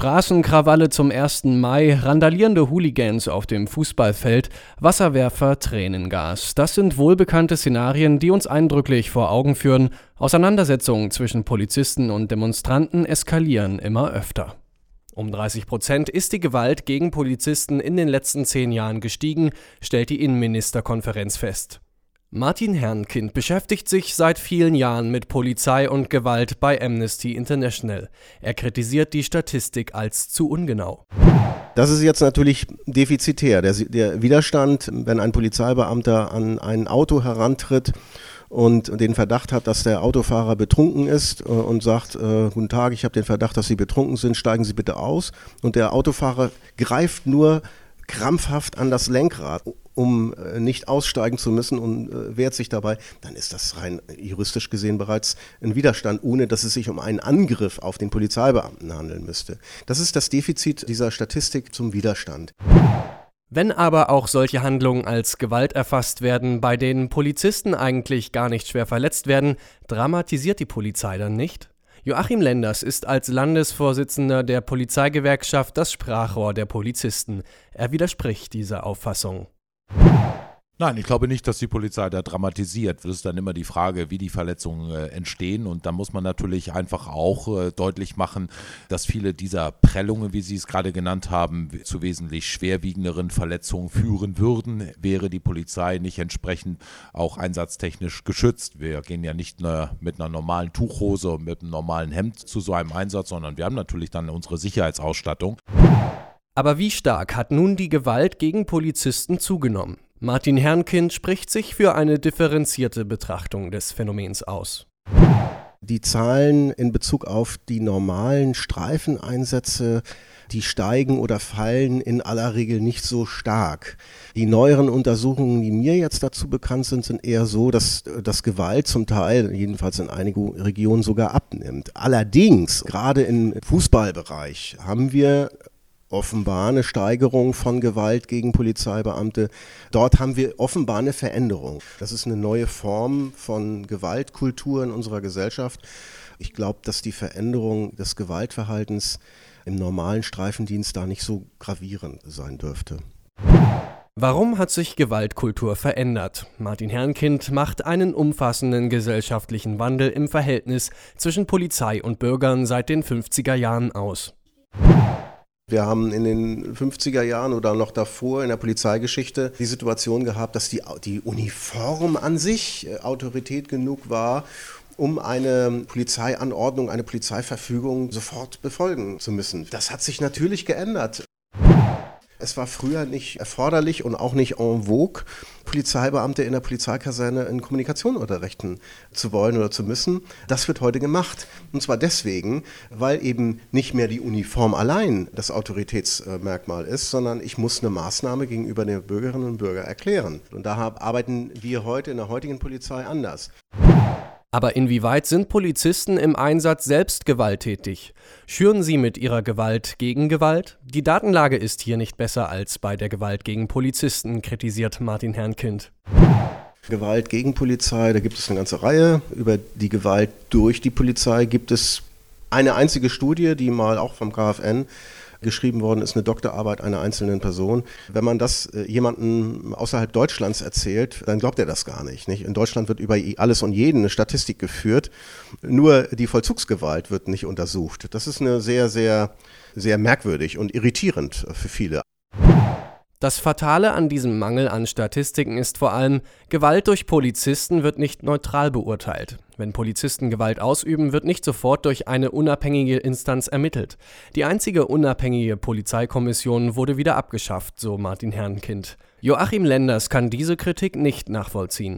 Straßenkrawalle zum 1. Mai, randalierende Hooligans auf dem Fußballfeld, Wasserwerfer, Tränengas. Das sind wohlbekannte Szenarien, die uns eindrücklich vor Augen führen. Auseinandersetzungen zwischen Polizisten und Demonstranten eskalieren immer öfter. Um 30% ist die Gewalt gegen Polizisten in den letzten 10 Jahren gestiegen, stellt die Innenministerkonferenz fest. Martin Herrnkind beschäftigt sich seit vielen Jahren mit Polizei und Gewalt bei Amnesty International. Er kritisiert die Statistik als zu ungenau. Das ist jetzt natürlich defizitär. Der Widerstand, wenn ein Polizeibeamter an ein Auto herantritt und den Verdacht hat, dass der Autofahrer betrunken ist und sagt, guten Tag, ich habe den Verdacht, dass Sie betrunken sind, steigen Sie bitte aus. Und der Autofahrer greift nur krampfhaft an das Lenkrad, um nicht aussteigen zu müssen und wehrt sich dabei, dann ist das rein juristisch gesehen bereits ein Widerstand, ohne dass es sich um einen Angriff auf den Polizeibeamten handeln müsste. Das ist das Defizit dieser Statistik zum Widerstand. Wenn aber auch solche Handlungen als Gewalt erfasst werden, bei denen Polizisten eigentlich gar nicht schwer verletzt werden, dramatisiert die Polizei dann nicht? Joachim Lenders ist als Landesvorsitzender der Polizeigewerkschaft das Sprachrohr der Polizisten. Er widerspricht dieser Auffassung. Nein, ich glaube nicht, dass die Polizei da dramatisiert. Das ist dann immer die Frage, wie die Verletzungen entstehen. Und da muss man natürlich einfach auch deutlich machen, dass viele dieser Prellungen, wie Sie es gerade genannt haben, zu wesentlich schwerwiegenderen Verletzungen führen würden, wäre die Polizei nicht entsprechend auch einsatztechnisch geschützt. Wir gehen ja nicht mit einer normalen Tuchhose und mit einem normalen Hemd zu so einem Einsatz, sondern wir haben natürlich dann unsere Sicherheitsausstattung. Aber wie stark hat nun die Gewalt gegen Polizisten zugenommen? Martin Herrnkind spricht sich für eine differenzierte Betrachtung des Phänomens aus. Die Zahlen in Bezug auf die normalen Streifeneinsätze, die steigen oder fallen in aller Regel nicht so stark. Die neueren Untersuchungen, die mir jetzt dazu bekannt sind, sind eher so, dass Gewalt zum Teil, jedenfalls in einigen Regionen, sogar abnimmt. Allerdings, gerade im Fußballbereich, haben wir offenbar eine Steigerung von Gewalt gegen Polizeibeamte. Dort haben wir offenbar eine Veränderung. Das ist eine neue Form von Gewaltkultur in unserer Gesellschaft. Ich glaube, dass die Veränderung des Gewaltverhaltens im normalen Streifendienst da nicht so gravierend sein dürfte. Warum hat sich Gewaltkultur verändert? Martin Herrnkind macht einen umfassenden gesellschaftlichen Wandel im Verhältnis zwischen Polizei und Bürgern seit den 50er Jahren aus. Wir haben in den 50er Jahren oder noch davor in der Polizeigeschichte die Situation gehabt, dass die Uniform an sich Autorität genug war, um eine Polizeianordnung, eine Polizeiverfügung sofort befolgen zu müssen. Das hat sich natürlich geändert. Es war früher nicht erforderlich und auch nicht en vogue, Polizeibeamte in der Polizeikaserne in Kommunikation unterrichten zu wollen oder zu müssen. Das wird heute gemacht. Und zwar deswegen, weil eben nicht mehr die Uniform allein das Autoritätsmerkmal ist, sondern ich muss eine Maßnahme gegenüber den Bürgerinnen und Bürgern erklären. Und da arbeiten wir heute in der heutigen Polizei anders. Aber inwieweit sind Polizisten im Einsatz selbst gewalttätig? Schüren sie mit ihrer Gewalt gegen Gewalt? Die Datenlage ist hier nicht besser als bei der Gewalt gegen Polizisten, kritisiert Martin Herrnkind. Gewalt gegen Polizei, da gibt es eine ganze Reihe. Über die Gewalt durch die Polizei gibt es eine einzige Studie, die mal auch vom KfN geschrieben worden ist, eine Doktorarbeit einer einzelnen Person. Wenn man das jemandem außerhalb Deutschlands erzählt, dann glaubt er das gar nicht. In Deutschland wird über alles und jeden eine Statistik geführt, nur die Vollzugsgewalt wird nicht untersucht. Das ist eine sehr, sehr, sehr merkwürdig und irritierend für viele. Das Fatale an diesem Mangel an Statistiken ist vor allem, Gewalt durch Polizisten wird nicht neutral beurteilt. Wenn Polizisten Gewalt ausüben, wird nicht sofort durch eine unabhängige Instanz ermittelt. Die einzige unabhängige Polizeikommission wurde wieder abgeschafft, so Martin Herrnkind. Joachim Lenders kann diese Kritik nicht nachvollziehen.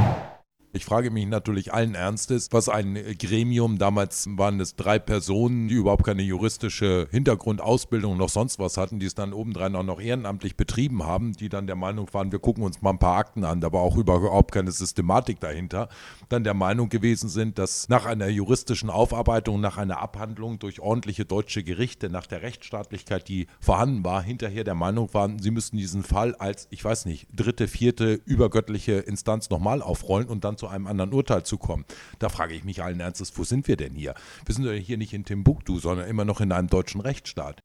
Ich frage mich natürlich allen Ernstes, was ein Gremium, damals waren es 3 Personen, die überhaupt keine juristische Hintergrundausbildung noch sonst was hatten, die es dann obendrein auch noch ehrenamtlich betrieben haben, die dann der Meinung waren, wir gucken uns mal ein paar Akten an, da war auch überhaupt keine Systematik dahinter, dann der Meinung gewesen sind, dass nach einer juristischen Aufarbeitung, nach einer Abhandlung durch ordentliche deutsche Gerichte, nach der Rechtsstaatlichkeit, die vorhanden war, hinterher der Meinung waren, sie müssten diesen Fall als, ich weiß nicht, 3., 4. übergöttliche Instanz nochmal aufrollen und dann zu einem anderen Urteil zu kommen. Da frage ich mich allen Ernstes, wo sind wir denn hier? Wir sind ja hier nicht in Timbuktu, sondern immer noch in einem deutschen Rechtsstaat.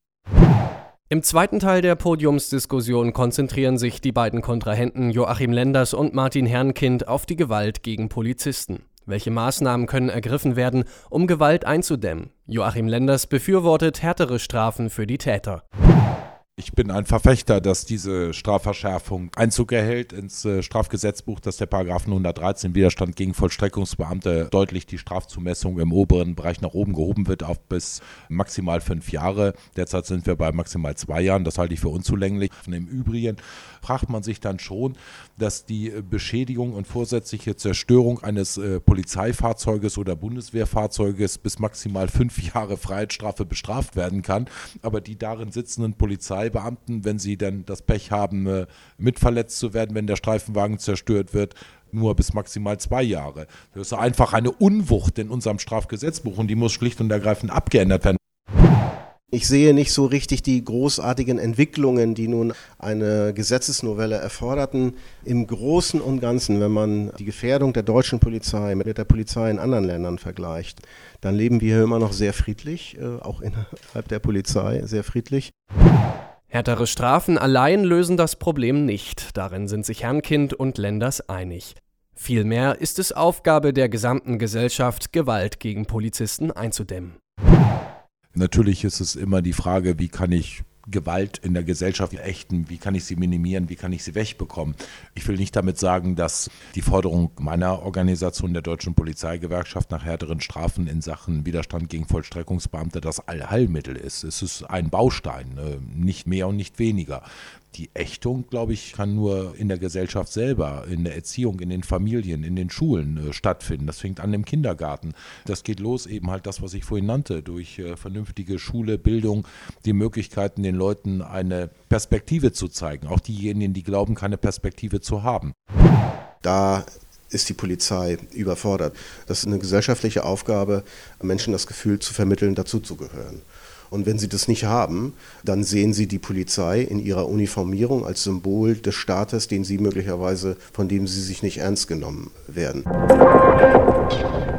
Im zweiten Teil der Podiumsdiskussion konzentrieren sich die beiden Kontrahenten Joachim Lenders und Martin Herrnkind auf die Gewalt gegen Polizisten. Welche Maßnahmen können ergriffen werden, um Gewalt einzudämmen? Joachim Lenders befürwortet härtere Strafen für die Täter. Ich bin ein Verfechter, dass diese Strafverschärfung Einzug erhält ins Strafgesetzbuch, dass der Paragraphen 113 Widerstand gegen Vollstreckungsbeamte deutlich die Strafzumessung im oberen Bereich nach oben gehoben wird auf bis maximal 5 Jahre. Derzeit sind wir bei maximal 2 Jahren. Das halte ich für unzulänglich. Im Übrigen fragt man sich dann schon, dass die Beschädigung und vorsätzliche Zerstörung eines Polizeifahrzeuges oder Bundeswehrfahrzeuges bis maximal 5 Jahre Freiheitsstrafe bestraft werden kann, aber die darin sitzenden Polizeibeamten, wenn sie dann das Pech haben, mitverletzt zu werden, wenn der Streifenwagen zerstört wird, nur bis maximal 2 Jahre. Das ist einfach eine Unwucht in unserem Strafgesetzbuch und die muss schlicht und ergreifend abgeändert werden. Ich sehe nicht so richtig die großartigen Entwicklungen, die nun eine Gesetzesnovelle erforderten. Im Großen und Ganzen, wenn man die Gefährdung der deutschen Polizei mit der Polizei in anderen Ländern vergleicht, dann leben wir hier immer noch sehr friedlich, auch innerhalb der Polizei sehr friedlich. Härtere Strafen allein lösen das Problem nicht. Darin sind sich Herrnkind und Lenders einig. Vielmehr ist es Aufgabe der gesamten Gesellschaft, Gewalt gegen Polizisten einzudämmen. Natürlich ist es immer die Frage, wie kann ich Gewalt in der Gesellschaft ächten, wie kann ich sie minimieren, wie kann ich sie wegbekommen. Ich will nicht damit sagen, dass die Forderung meiner Organisation, der Deutschen Polizeigewerkschaft, nach härteren Strafen in Sachen Widerstand gegen Vollstreckungsbeamte das Allheilmittel ist. Es ist ein Baustein, nicht mehr und nicht weniger. Die Ächtung, glaube ich, kann nur in der Gesellschaft selber, in der Erziehung, in den Familien, in den Schulen stattfinden. Das fängt an im Kindergarten. Das geht los, eben halt das, was ich vorhin nannte, durch vernünftige Schule, Bildung, die Möglichkeiten, den Leuten eine Perspektive zu zeigen. Auch diejenigen, die glauben, keine Perspektive zu haben. Da ist die Polizei überfordert. Das ist eine gesellschaftliche Aufgabe, Menschen das Gefühl zu vermitteln, dazuzugehören. Und wenn sie das nicht haben, dann sehen sie die Polizei in ihrer Uniformierung als Symbol des Staates, von dem sie sich nicht ernst genommen werden.